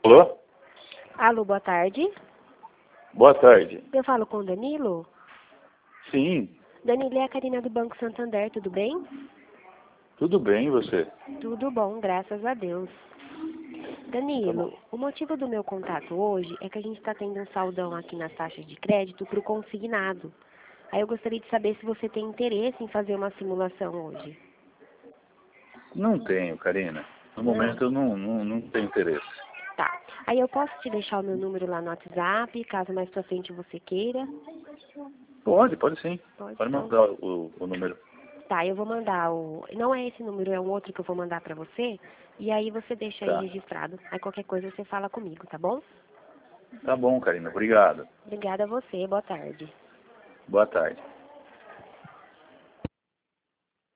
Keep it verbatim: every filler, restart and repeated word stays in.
Alô? Alô, boa tarde. Boa tarde. Eu falo com o Danilo? Sim, Danilo, é a Karina do Banco Santander, tudo bem? tudo bem, e você? Tudo bom, graças a Deus. Tá bom. Danilo, o motivo do meu contato hoje é que a gente está tendo um saldão aqui nas taxas de crédito para o consignado. Aí eu gostaria de saber se você tem interesse em fazer uma simulação hoje. Não tenho, Karina. No Não? momento eu não, não, não tenho interesse. Tá. Aí eu posso te deixar o meu número lá no WhatsApp, caso mais pra frente você queira. Pode, pode sim. Pode, Pode então. mandar o, o número. Tá, eu vou mandar o... Não é esse número, é um outro que eu vou mandar pra você. E aí você deixa aí Tá. registrado. Aí qualquer coisa você fala comigo, tá bom? Tá bom, Karina. Obrigado. Obrigada a você, boa tarde. Boa tarde.